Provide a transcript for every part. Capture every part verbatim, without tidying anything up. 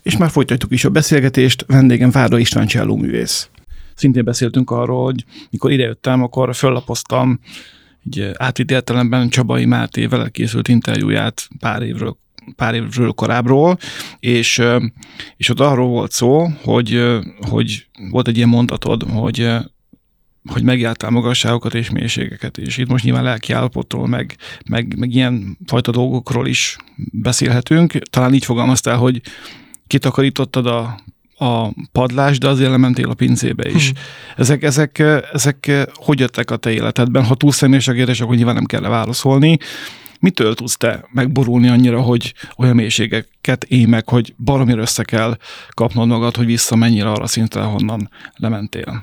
És már folytatjuk is a beszélgetést, vendégem Várda István csellóművész. Szintén beszéltünk arról, hogy mikor idejöttem, akkor föllapoztam egy átvitt értelemben Csabai Máté vele készült interjúját pár évről, pár évről korábbról, és, és ott arról volt szó, hogy, hogy volt egy ilyen mondatod, hogy hogy megjártál magasságokat és mélységeket, és itt most nyilván lelki állapotról, meg, meg, meg ilyen fajta dolgokról is beszélhetünk. Talán így fogalmaztál, hogy kitakarítottad a, a padlást, de azért lementél a pincébe is. Hmm. Ezek, ezek, ezek hogy jöttek a te életedben? Ha túl személyes a kérdés, akkor nyilván nem kell válaszolni. Mitől tudsz te megborulni annyira, hogy olyan mélységeket élj meg, hogy baromira össze kell kapnod magad, hogy visszamenjél arra szintre, honnan lementél?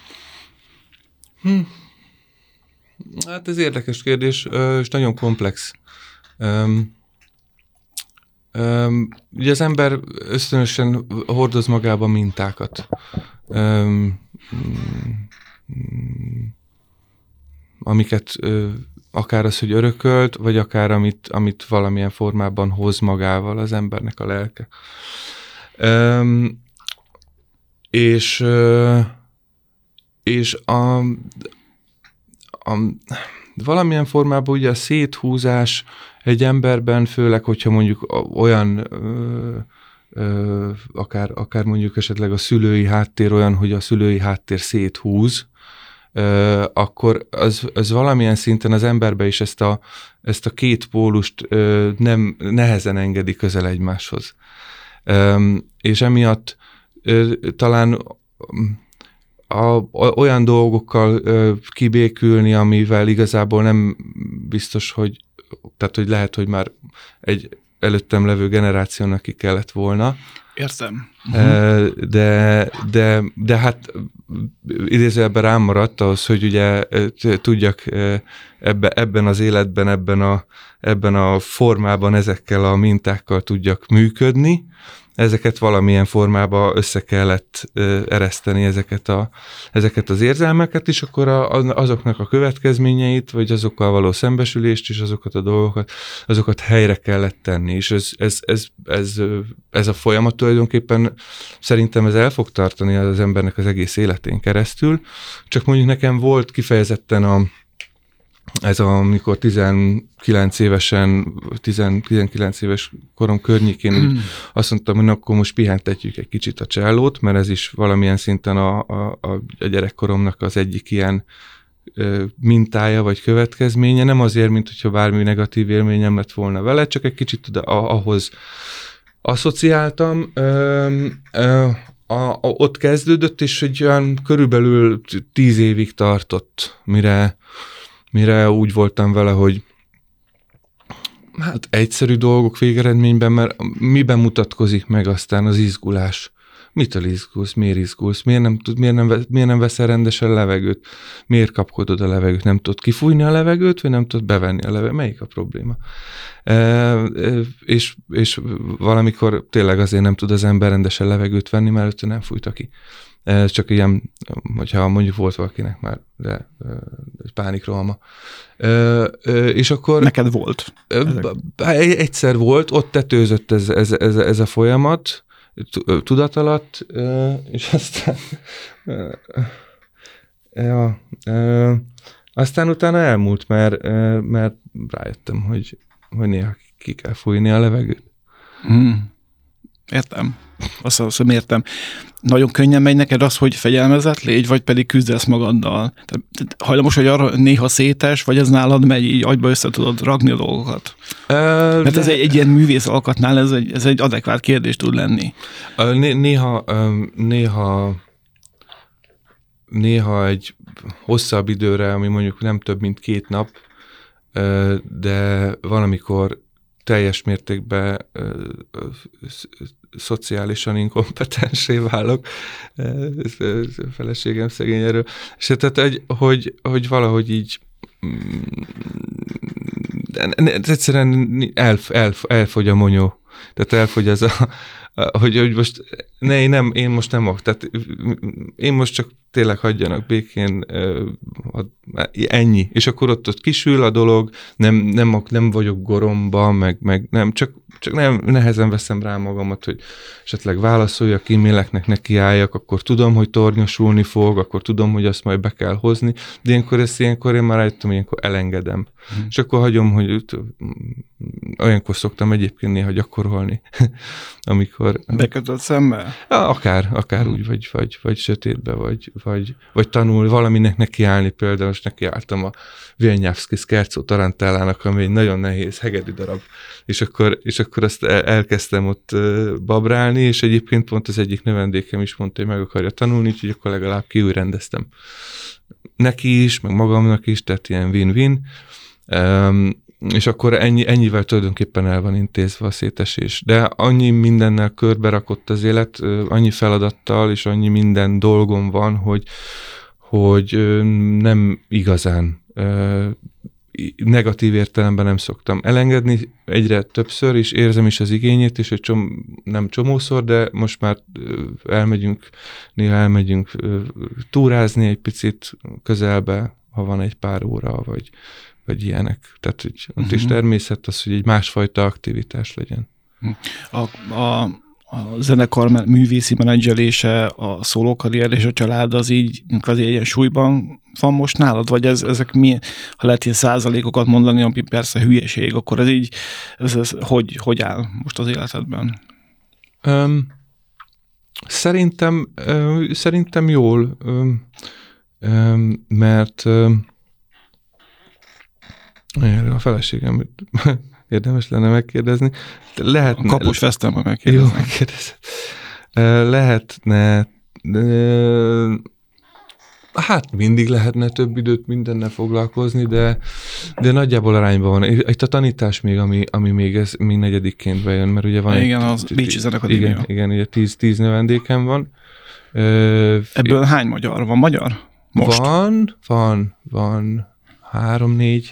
Hm. Hát ez érdekes kérdés, és nagyon komplex. Um, um, ugye az ember ösztönösen hordoz magába mintákat. Um, um, amiket uh, akár az, hogy örökölt, vagy akár amit, amit valamilyen formában hoz magával az embernek a lelke. Um, és uh, és a, a, valamilyen formában ugye a széthúzás egy emberben, főleg, hogyha mondjuk olyan, ö, ö, akár, akár mondjuk esetleg a szülői háttér olyan, hogy a szülői háttér széthúz, ö, akkor az, az valamilyen szinten az emberbe is ezt a, ezt a két pólust ö, nem, nehezen engedi közel egymáshoz. Ö, és emiatt ö, talán A, olyan dolgokkal ö, kibékülni, amivel igazából nem biztos, hogy, tehát, hogy lehet, hogy már egy előttem levő generációnak ki kellett volna. Értem. Uh-huh. De, de, de hát idézőjelben rám maradt ahhoz, hogy ugye tudjak ebbe, ebben az életben, ebben a, ebben a formában, ezekkel a mintákkal tudjak működni. Ezeket valamilyen formában össze kellett ö, ereszteni, ezeket, a, ezeket az érzelmeket, és akkor a, azoknak a következményeit, vagy azokkal való szembesülést, és azokat a dolgokat, azokat helyre kellett tenni. És ez, ez, ez, ez, ez a folyamat tulajdonképpen szerintem ez el fog tartani az embernek az egész életén keresztül. Csak mondjuk nekem volt kifejezetten a ez a, amikor tizenkilenc évesen, tíz, tizenkilenc éves korom környékén úgy azt mondtam, hogy akkor most pihentetjük egy kicsit a csellót, mert ez is valamilyen szinten a, a, a gyerekkoromnak az egyik ilyen ö, mintája vagy következménye. Nem azért, mint hogyha bármi negatív élményem lett volna vele, csak egy kicsit oda, ahhoz asszociáltam. Ö, ö, a, a, ott kezdődött, és egy olyan körülbelül tíz évig tartott, mire mire úgy voltam vele, hogy hát egyszerű dolgok végeredményben, mert miben mutatkozik meg aztán az izgulás? Mitől izgulsz? Miért izgulsz? Miért nem, tud, miért, nem, miért nem veszel rendesen levegőt? Miért kapkodod a levegőt? Nem tudod kifújni a levegőt, vagy nem tudod bevenni a levegőt? Melyik a probléma? E, és, és valamikor tényleg azért nem tud az ember rendesen levegőt venni, mert előtte nem fújta ki. Ez csak ilyen, hogyha mondjuk volt valakinek már, de egy pánikrohama. És akkor... Neked volt? Egyszer volt, ott tetőzött ez, ez, ez, ez a folyamat, tudat alatt, és aztán... Ja, aztán utána elmúlt, mert, mert rájöttem, hogy, hogy néha ki kell fújni a levegőt. Hmm. Értem. Azt hiszem, értem. Nagyon könnyen megy neked az, hogy fegyelmezett légy, vagy pedig küzdesz magaddal? Tehát hajlamos, hogy arra néha szétes, vagy ez nálad megy, így agyba össze tudod rakni a dolgokat? Uh, Mert de... ez egy, egy ilyen művész alkatnál, ez egy, ez egy adekvát kérdés tud lenni. Uh, néha, um, néha, néha egy hosszabb időre, ami mondjuk nem több, mint két nap, uh, de valamikor teljes mértékben uh, szociálisan inkompetensé válok, feleségem szegény erről, és tehát, hogy, hogy valahogy így egyszerűen elf, elf, elfogy a monyó, tehát elfogy az a, hogy, hogy most ne, én, nem, én most nem, tehát én most csak tényleg hagyjanak békén, ennyi. És akkor ott, ott kisül a dolog, nem, nem, nem vagyok goromba, meg, meg nem, csak, csak nem, nehezen veszem rá magamat, hogy esetleg válaszoljak, e-maileknek nekiálljak, akkor tudom, hogy tornyosulni fog, akkor tudom, hogy azt majd be kell hozni, de ilyenkor ezt ilyenkor én már rájöttem, ilyenkor elengedem. Hmm. És akkor hagyom, hogy olyankor szoktam egyébként néha gyakorolni, amikor... Bekötött szemmel? Akár, akár hmm. úgy, vagy, vagy, vagy sötétbe, vagy, vagy, vagy tanul valaminek nekiállni, például most nekiálltam a Wieniawski Scherzo Tarantellának, ami egy nagyon nehéz hegedű darab, és akkor, és akkor azt elkezdtem ott babrálni, és egyébként pont az egyik növendékem is mondta, hogy meg akarja tanulni, úgyhogy akkor legalább kiújrendeztem. Neki is, meg magamnak is, tehát ilyen win-win. Um, és akkor ennyi, ennyivel tulajdonképpen el van intézve a szétesés. De annyi mindennel körbe rakott az élet, annyi feladattal, és annyi minden dolgom van, hogy, hogy nem igazán negatív értelemben nem szoktam elengedni, egyre többször, és érzem is az igényét, és hogy csom, nem csomószor, de most már elmegyünk, néha elmegyünk túrázni egy picit közelbe, ha van egy pár óra, vagy, vagy ilyenek. Tehát hogy ott uh-huh. is természet az, hogy egy másfajta aktivitás legyen. A, a a zenekar művészi menedzselése, a szólókarrier és a család az így, az ilyen súlyban van most nálad? Vagy ez, ezek mi, ha lehet ilyen százalékokat mondani, ami persze hülyeség, akkor ez így, ez, ez hogy, hogy áll most az életedben? Um, szerintem, uh, szerintem jól, um, um, mert um, a feleségem érdemes lenne megkérdezni. Lehetne, a kapus vesztem, megkérdezni. Jó, megkérdezed. Lehetne, hát mindig lehetne több időt mindennel foglalkozni, de, de nagyjából arányban van. Itt a tanítás még, ami, ami még, ez, még negyedikként bejön, mert ugye van... Igen, egy, az Bécsi Zenekadémia. Igen, igen, ugye tíz, tíz növendékem van. Ebből hány magyar? Van magyar? Most? Van, van, van három, négy.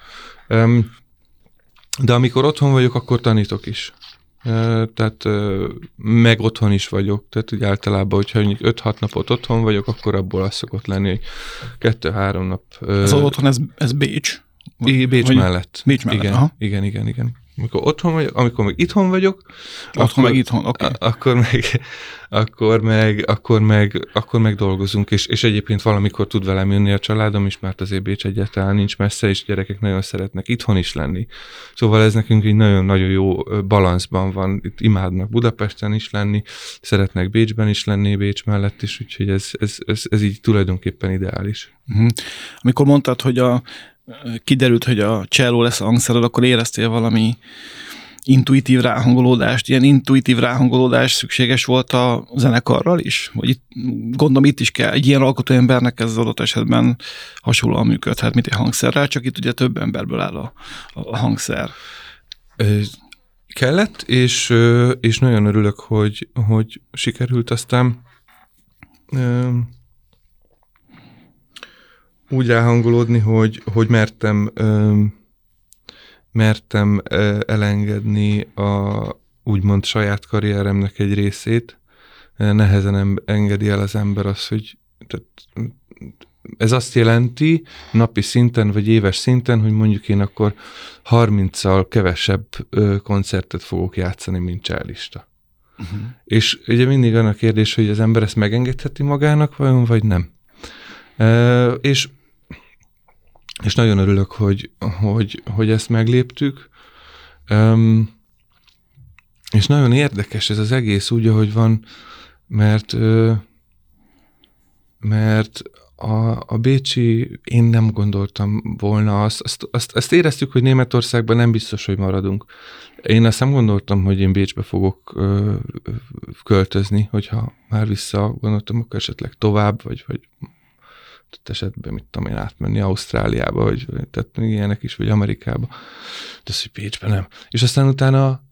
De amikor otthon vagyok, akkor tanítok is. Tehát meg otthon is vagyok. Tehát úgy általában, hogyha öt-hat napot otthon vagyok, akkor abból az szokott lenni, hogy kettő-három nap. Ez az otthon, ez, ez Bécs? Vagy, Bécs vagy mellett. Bécs mellett, igen, aha. igen, igen, igen. Amikor otthon vagyok, amikor meg itthon vagyok, otthon akkor, meg itthon, oké. Okay. Akkor meg, akkor meg, akkor meg, akkor meg dolgozunk, és, és egyébként valamikor tud velem jönni a családom is, mert azért Bécs egyáltalán nincs messze, és gyerekek nagyon szeretnek itthon is lenni. Szóval ez nekünk egy nagyon-nagyon jó balanszban van. Itt imádnak Budapesten is lenni, szeretnek Bécsben is lenni, Bécs mellett is, úgyhogy ez, ez, ez, ez így tulajdonképpen ideális. Uh-huh. Amikor mondtad, hogy a kiderült, hogy a cselló lesz a hangszered, akkor éreztél valami intuitív ráhangolódást, ilyen intuitív ráhangolódás szükséges volt a zenekarral is? Vagy itt, gondolom itt is kell, egy ilyen alkotó embernek ez az adott esetben hasonlóan működhet, mint egy hangszerrel, csak itt ugye több emberből áll a, a hangszer. Kellett, és, és nagyon örülök, hogy, hogy sikerült aztán úgy ráhangolódni, hogy, hogy mertem, ö, mertem ö, elengedni a úgymond saját karrieremnek egy részét. Nehezen engedi el az ember azt, hogy tehát, ez azt jelenti napi szinten, vagy éves szinten, hogy mondjuk én akkor harminccal kevesebb ö, koncertet fogok játszani, mint csellista. Uh-huh. És ugye mindig van a kérdés, hogy az ember ezt megengedheti magának, vajon, vagy nem. Uh, és És nagyon örülök, hogy, hogy, hogy ezt megléptük. Um, és nagyon érdekes ez az egész úgy, ahogy van, mert, uh, mert a, a bécsi, én nem gondoltam volna azt, azt, azt, azt éreztük, hogy Németországban nem biztos, hogy maradunk. Én azt nem gondoltam, hogy én Bécsbe fogok uh, költözni, hogyha már vissza gondoltam, akkor esetleg tovább, vagy, vagy esetben, mit tudom én, átmenni Ausztráliába, vagy tehát ilyenek is, vagy Amerikába. De az, hogy Bécsben nem. És aztán utána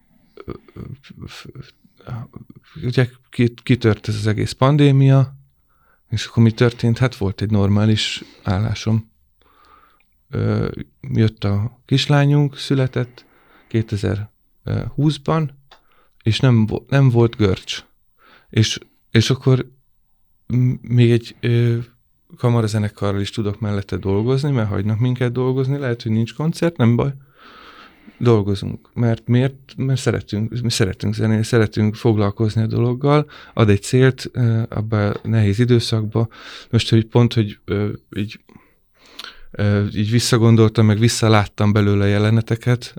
ugye kitört ez az egész pandémia, és akkor mi történt? Hát volt egy normális állásom. Jött a kislányunk, született kétezer-húszban, és nem, nem volt görcs. És, és akkor még egy ö, kamarazenekarral is tudok mellette dolgozni, mert hagynak minket dolgozni, lehet, hogy nincs koncert, nem baj. Dolgozunk. Mert miért? Mert szeretünk, mi szeretünk zenélni, szeretünk foglalkozni a dologgal, ad egy célt abban a nehéz időszakban. Most, hogy pont, hogy így, így visszagondoltam, meg visszaláttam belőle jeleneteket,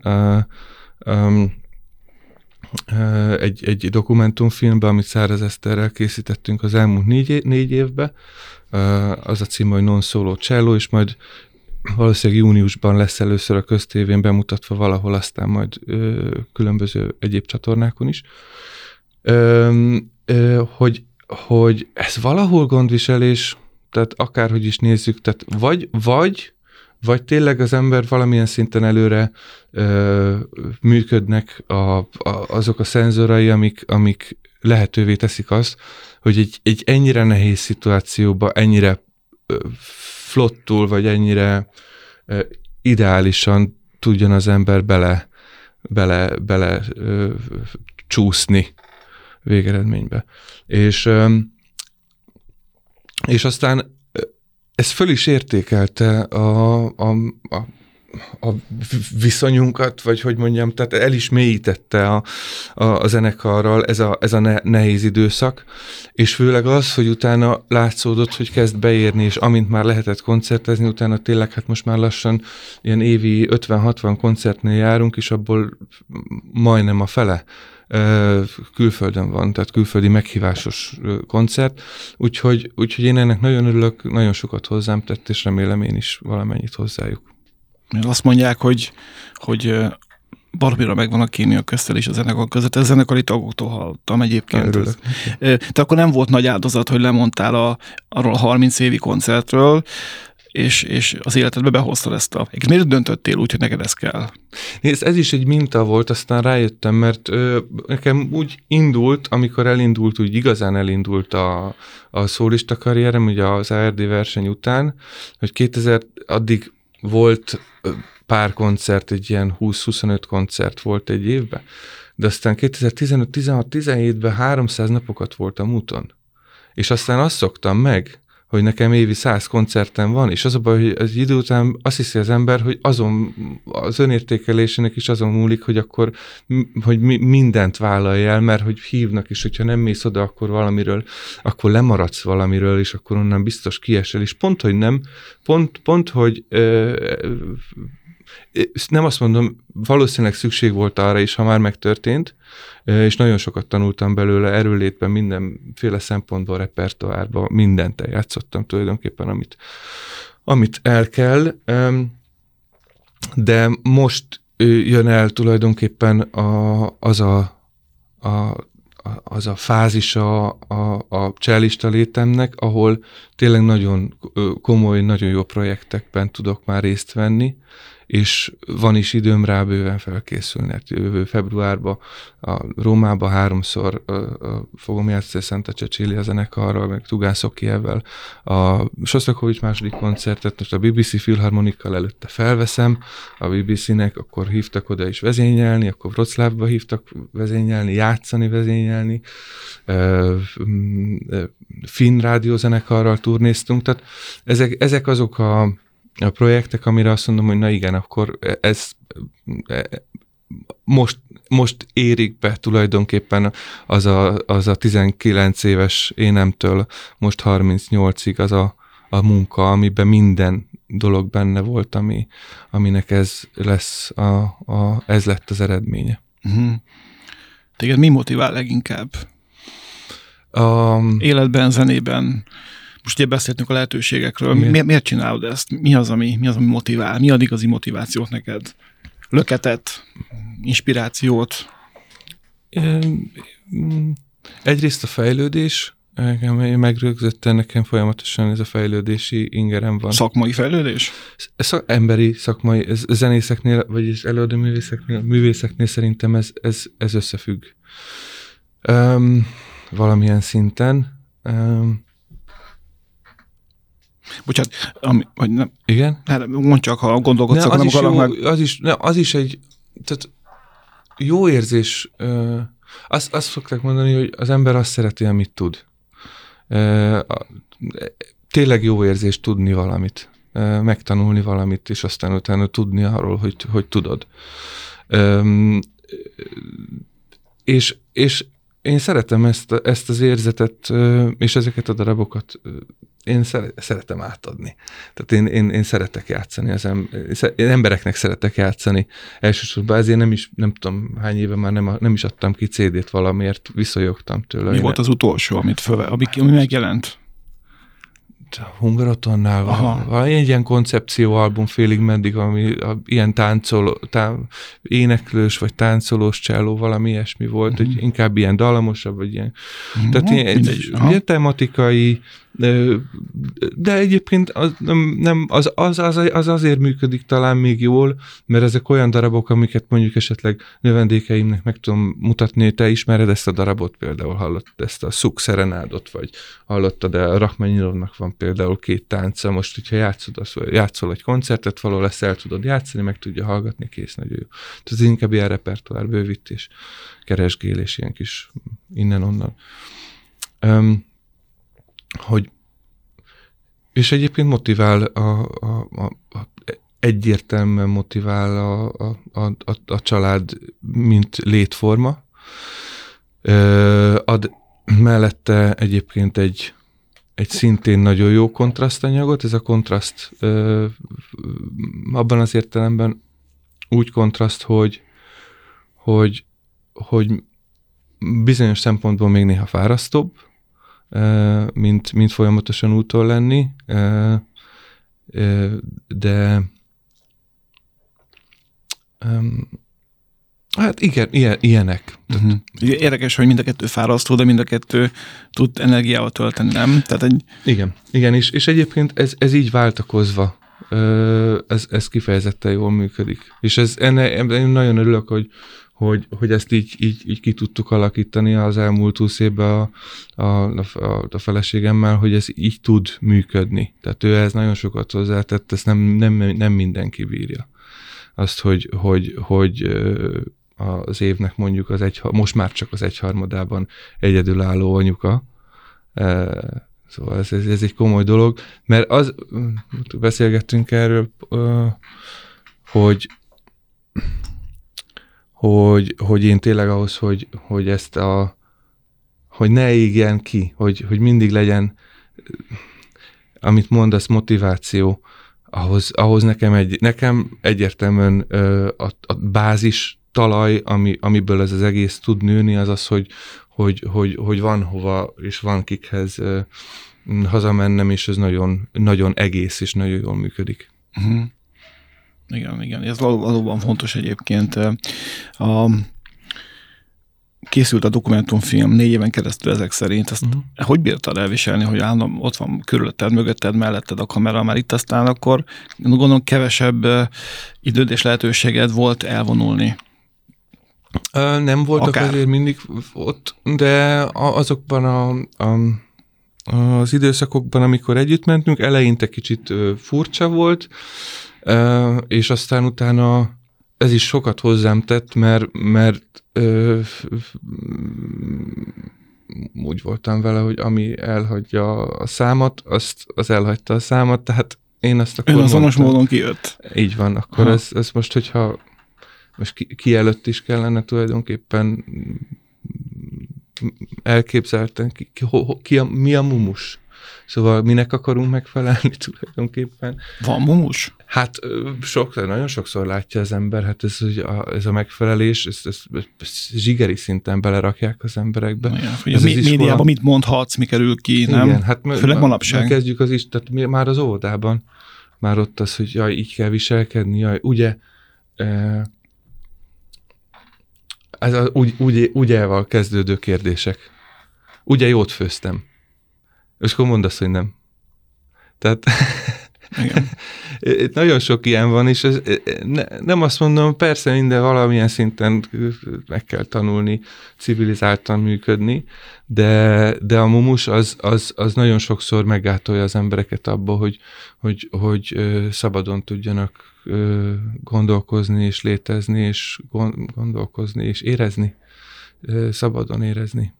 egy, egy dokumentumfilmben, amit Száraz Eszterrel készítettünk az elmúlt négy, négy évben, az a cím, hogy Non Solo Cello, és majd valószínűleg júniusban lesz először a köztévén bemutatva valahol, aztán majd ö, különböző egyéb csatornákon is, ö, ö, hogy, hogy ez valahol gondviselés, tehát akárhogy is nézzük, tehát vagy, vagy, vagy tényleg az ember valamilyen szinten előre ö, működnek a, a, azok a szenzorai, amik, amik lehetővé teszik azt, hogy egy, egy ennyire nehéz szituációba, ennyire ö, flottul, vagy ennyire uh, ideálisan tudjon az ember bele, bele, bele uh, csúszni végeredménybe. És, um, és aztán uh, ez föl is értékelte a, a, a, a viszonyunkat, vagy hogy mondjam, tehát el is mélyítette a, a, a zenekarral ez a, ez a ne, nehéz időszak, és főleg az, hogy utána látszódott, hogy kezd beérni, és amint már lehetett koncertezni, utána tényleg hát most már lassan ilyen évi ötven-hatvan koncertnél járunk, és abból majdnem a fele külföldön van, tehát külföldi meghívásos koncert, úgyhogy, úgyhogy én ennek nagyon örülök, nagyon sokat hozzám tett, és remélem én is valamennyit hozzájuk. Azt mondják, hogy, hogy baromira megvan a kémia köztel és a zenekar között. Ez zenekari tagoktól hallottam egyébként. Te akkor nem volt nagy áldozat, hogy lemondtál a, arról a harminc évi koncertről, és, és az életedbe behoztad ezt a... Miért döntöttél úgy, hogy neked ez kell? Nézd, ez is egy minta volt, aztán rájöttem, mert ö, nekem úgy indult, amikor elindult, úgy igazán elindult a, a szólista karrierem, ugye az á er dé verseny után, hogy kétezer addig volt pár koncert, egy ilyen húsz-huszonöt koncert volt egy évben, de aztán kétezer-tizenöt, tizenhat, tizenhétben háromszáz napokat voltam úton. És aztán azt szoktam meg, hogy nekem évi száz koncerten van, és az a baj, hogy az idő után azt hiszi az ember, hogy azon, az önértékelésének is azon múlik, hogy akkor hogy mindent vállalj el, mert hogy hívnak, és hogyha nem mész oda, akkor valamiről, akkor lemaradsz valamiről, és akkor onnan biztos kiesel, és pont, hogy nem, pont, pont hogy ö, nem azt mondom, valószínűleg szükség volt arra is, ha már megtörtént, és nagyon sokat tanultam belőle erőlétben, mindenféle szempontból, repertoárban, mindent eljátszottam tulajdonképpen, amit, amit el kell, de most jön el tulajdonképpen a, az a, a az a fázis a, a, a cellista létemnek, ahol tényleg nagyon komoly, nagyon jó projektekben tudok már részt venni, és van is időm rá bőven felkészülni. Hát jövő februárban a Rómába háromszor a, a fogom játszani Santa Cecilia zenekarral, meg Tugán Szokijevvel a Sosztakovics második koncertet, most a bé bé cé Filharmonikkal előtte felveszem, a bé bé cének akkor hívtak oda is vezényelni, akkor Wroclawba hívtak vezényelni, játszani, vezényelni, finn rádiózenekarral turnéztunk, tehát ezek, ezek azok a a projektek, amire azt mondom, hogy na igen, akkor ez most, most érik be tulajdonképpen az a, az a tizenkilenc éves énemtől most harmincnyolcig az a, a munka, amiben minden dolog benne volt, ami, aminek ez lesz a, a, ez lett az eredménye. Uh-huh. Téged mi motivál leginkább? Um, Életben, zenében? Most ugye beszéltünk a lehetőségekről. Mi, miért csinálod ezt? Mi az, ami, mi az, ami motivál? Mi ad igazi motivációt neked? Löketet? Inspirációt? Egyrészt a fejlődés. Megrögzötten nekem folyamatosan ez a fejlődési ingerem van. Szakmai fejlődés? Szak, emberi, szakmai, ez, zenészeknél, vagyis előadó művészeknél, művészeknél szerintem ez, ez, ez összefügg. Um, valamilyen szinten. Um, Bocsánat, ami, vagy nem. Igen? Mondd csak, ha gondolkodsz, akkor nem az akarok jó, meg... Az is, ne, az is egy, tehát jó érzés, uh, azt, azt szokták mondani, hogy az ember azt szereti, amit tud. Tényleg jó érzés tudni valamit, megtanulni valamit, és aztán utána tudni arról, hogy, hogy tudod. És, és én szeretem ezt, ezt az érzetet, és ezeket a darabokat én szeretem átadni. Tehát én, én, én szeretek játszani, az em, én embereknek szeretek játszani. Elsősorban ezért nem is, nem tudom hány éve már nem, nem is adtam ki cé dét valamiért, visszajogtam tőle. Mi én volt az utolsó, amit föl, ami, ami megjelent? Hungarotonnál van, van egy ilyen koncepcióalbum félig meddig, ami a, ilyen táncol, tá, éneklős, vagy táncolós cselló, valami ilyesmi volt, uh-huh. hogy inkább ilyen dallamosabb, vagy ilyen, uh-huh. tehát ilyen, Mindegy, ilyen tematikai, de egyébként az, nem, nem, az, az, az, az azért működik talán még jól, mert ezek olyan darabok, amiket mondjuk esetleg növendékeimnek meg tudom mutatni, hogy te ismered ezt a darabot, például hallottad ezt a Szuk Szerenádot, vagy hallottad, de a Rachmaninovnak van például két tánca, most, hogyha játszod, az, játszol egy koncertet, valahol ezt el tudod játszani, meg tudja hallgatni, kész, nagyon jó. Tehát ez inkább ilyen repertoár bővítés, keresgélés, ilyen kis innen-onnan. Um, hogy és egyébként motivál, a, a, a, a, egyértelműen motivál a, a, a, a család, mint létforma. Ö, ad mellette egyébként egy, egy szintén nagyon jó kontrasztanyagot. Ez a kontraszt ö, abban az értelemben úgy kontraszt, hogy, hogy, hogy bizonyos szempontból még néha fárasztóbb, mint, mint folyamatosan úton lenni, de hát igen, ilyen, ilyenek. Uh-huh. Érdekes, hogy mind a kettő fárasztó, de mind a kettő tud energiával tölteni, nem? Tehát egy... Igen, igen, és, és egyébként ez, ez így váltakozva, ez, ez kifejezetten jól működik. És ez, enne, én nagyon örülök, hogy Hogy, hogy ezt így, így, így ki tudtuk alakítani az elmúlt húsz évben a, a, a, a feleségemmel, hogy ez így tud működni. Tehát ő ehhez nagyon sokat hozzátett, ezt nem, nem, nem mindenki bírja. Azt, hogy, hogy, hogy az évnek mondjuk az egy, most már csak az egyharmadában egyedülálló anyuka. Szóval ez, ez, ez egy komoly dolog, mert az, beszélgettünk erről, hogy Hogy, hogy én tényleg ahhoz, hogy, hogy ezt a, hogy ne égjen ki, hogy, hogy mindig legyen, amit mondasz, motiváció, ahhoz, ahhoz nekem, egy, nekem egyértelműen a, a bázis talaj, ami, amiből ez az egész tud nőni, az az, hogy, hogy, hogy, hogy van hova, és van kikhez hazamennem, és ez nagyon, nagyon egész, és nagyon jól működik. Uh-huh. Igen, igen, ez valóban fontos egyébként. A, készült a dokumentumfilm négy éven keresztül ezek szerint. Azt uh-huh. hogy bírtad elviselni, hogy állandóan ott van körülötted, mögötted, melletted a kamera, már itt aztán akkor gondolom kevesebb időd és lehetőséged volt elvonulni? Nem voltak Akár. Azért mindig ott, de azokban a, a, az időszakokban, amikor együtt mentünk, eleinte kicsit furcsa volt, Uh, és aztán utána ez is sokat hozzám tett, mert, mert uh, úgy voltam vele, hogy ami elhagyja a számot, azt az elhagyta a számot, tehát én azt akkor önazonos módon kijött. Így van, akkor ez, ez most, hogyha most ki, ki előtt is kellene tulajdonképpen elképzelten, ki, ki, ki a, mi a mumus? Szóval minek akarunk megfelelni tulajdonképpen? Van mumus? Hát sokszor, nagyon sokszor látja az ember, hát ez, a, ez a megfelelés, ezt, ezt, ezt zsigeri szinten belerakják az emberekbe. Ja, hogy ez a médiában iskola... mit mondhatsz, mi kerül ki, nem? Igen, hát főleg manapság. Kezdjük az is, tehát már az óvodában, már ott az, hogy jaj, így kell viselkedni, jaj, ugye, ez a, úgy, úgy, ugyeval kezdődő kérdések. Ugye jót főztem. És akkor mondasz, hogy nem. Tehát igen. Nagyon sok ilyen van, és ez, ne, nem azt mondom, persze minden valamilyen szinten meg kell tanulni, civilizáltan működni, de, de a mumus az, az, az nagyon sokszor meggátolja az embereket abba, hogy, hogy, hogy szabadon tudjanak gondolkozni, és létezni, és gondolkozni, és érezni, szabadon érezni.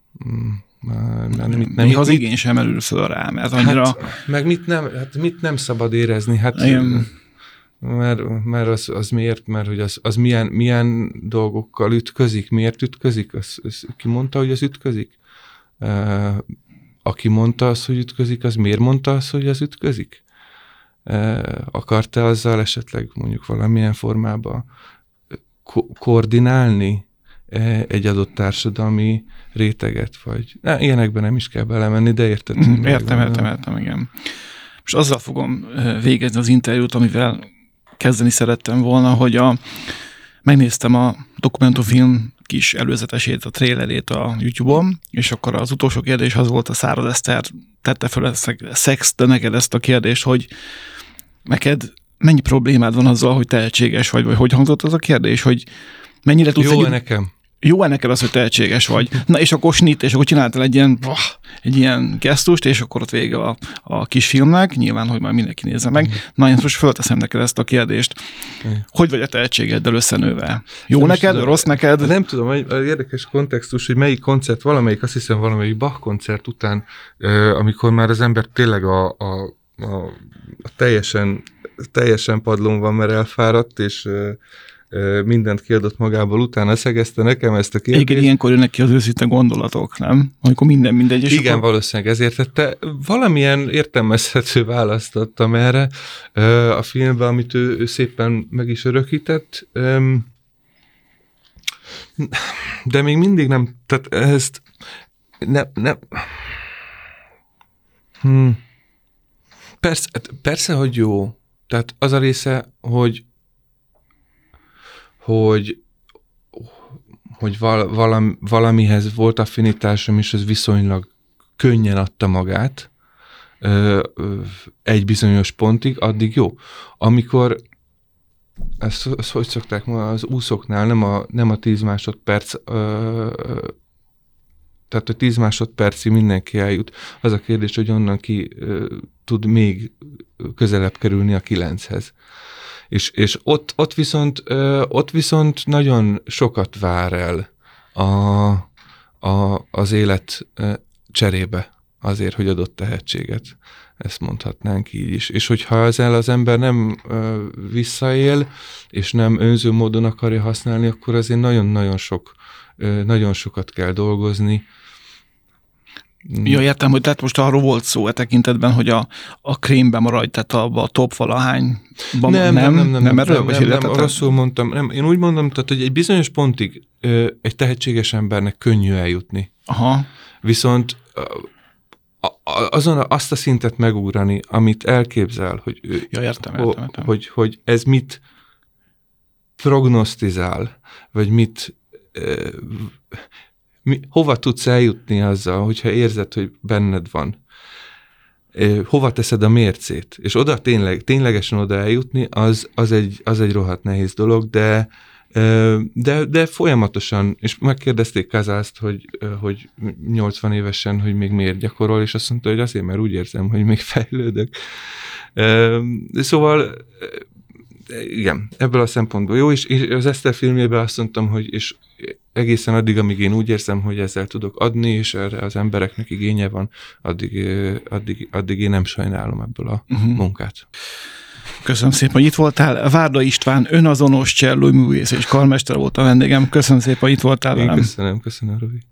Mit nem, az igény sem merül föl rá, mert annyira... Hát, meg mit nem, hát mit nem szabad érezni? Hát, mert, mert az, az miért, mert hogy az, az milyen, milyen dolgokkal ütközik, miért ütközik? Az, az, ki mondta, hogy az ütközik? Uh, aki mondta azt, hogy ütközik, az miért mondta azt, hogy az ütközik? Uh, akarta azzal esetleg mondjuk valamilyen formában ko- koordinálni egy adott társadalmi réteget, vagy ne, ilyenekben nem is kell belemenni, de érted? Mm, értem, értem, értem, igen. Most azzal fogom végezni az interjút, amivel kezdeni szerettem volna, hogy a, megnéztem a dokumentumfilm kis előzetesét, a trailerét a YouTube-on, és akkor az utolsó kérdés az volt, a Száraz Eszter tette fel a szex, de neked ezt a kérdést, hogy neked mennyi problémád van azzal, hogy tehetséges vagy, vagy hogy hangzott az a kérdés, hogy mennyire tudsz... Jó egy... nekem. Jó-e neked az, hogy tehetséges vagy? Na és akkor snit, és akkor csináltál egy ilyen, egy ilyen gesztust, és akkor ott vége a, a kis filmnek, nyilván, hogy már mindenki nézze meg. Mm. Na én most fölteszem neked ezt a kérdést. Mm. Hogy vagy a tehetségeddel összenőve? Jó nem neked, tudom, rossz neked? Nem tudom, egy érdekes kontextus, hogy melyik koncert, valamelyik, azt hiszem valamelyik Bach koncert után, amikor már az ember tényleg a, a, a, a teljesen, teljesen padlón van, mert elfáradt, és mindent kiadott magából, utána szegezte nekem ezt a kérdést. Igen, ilyenkor jönnek ki az őszinte gondolatok, nem? Amikor minden mindegy. És igen, akkor... valószínűleg ezért tette. Valamilyen értelmezhető választ adtam erre a filmben, amit ő, ő szépen meg is örökített. De még mindig nem, tehát ezt nem, nem. Hmm. Persze, persze, hogy jó. Tehát az a része, hogy hogy, hogy val, valami, valamihez volt affinitásom, és ez viszonylag könnyen adta magát ö, ö, egy bizonyos pontig, addig jó. Amikor, ezt, ezt hogy szokták ma, az úszóknál nem a, nem a tíz másodperc, ö, ö, tehát a tíz másodpercig mindenki eljut. Az a kérdés, hogy onnan ki ö, tud még közelebb kerülni a kilenchez. És, és ott, ott, viszont, ott viszont nagyon sokat vár el a, a, az élet cserébe azért, hogy adott tehetséget. Ezt mondhatnánk így is. És hogyha ezzel az ember nem visszaél, és nem önző módon akarja használni, akkor azért nagyon-nagyon sok, nagyon sokat kell dolgozni. Ja, értem, hogy tehát most arról volt szó e tekintetben, hogy a, a krémbe maradj, tehát a, a top valahányban nem, nem, nem, nem, nem, nem, erről, nem, nem, nem rosszul mondtam. Nem, én úgy mondom, tehát, hogy egy bizonyos pontig ö, egy tehetséges embernek könnyű eljutni. Aha. Viszont a, a, azon azt a szintet megugrani, amit elképzel, hogy, ő, ja, értem, ho, értem, értem. Hogy, hogy ez mit prognosztizál, vagy mit... Ö, Mi, hova tudsz eljutni azzal, hogyha érzed, hogy benned van? Hova teszed a mércét? És oda tényleg, ténylegesen oda eljutni, az, az, egy, az egy rohadt nehéz dolog, de, de, de folyamatosan, és megkérdezték Kazázt, hogy, hogy nyolcvan évesen, hogy még miért gyakorol, és azt mondta, hogy azért, mert úgy érzem, hogy még fejlődök. Szóval igen, ebből a szempontból jó, és, és az Eszter filmjében azt mondtam, hogy és egészen addig, amíg én úgy érzem, hogy ezzel tudok adni, és erre az embereknek igénye van, addig, addig, addig én nem sajnálom ebből a uh-huh. munkát. Köszönöm szépen, hogy itt voltál. Várda István, önazonos csellóművész és karmester volt a vendégem. Köszönöm szépen, hogy itt voltál velem. Én köszönöm, köszönöm, Robi.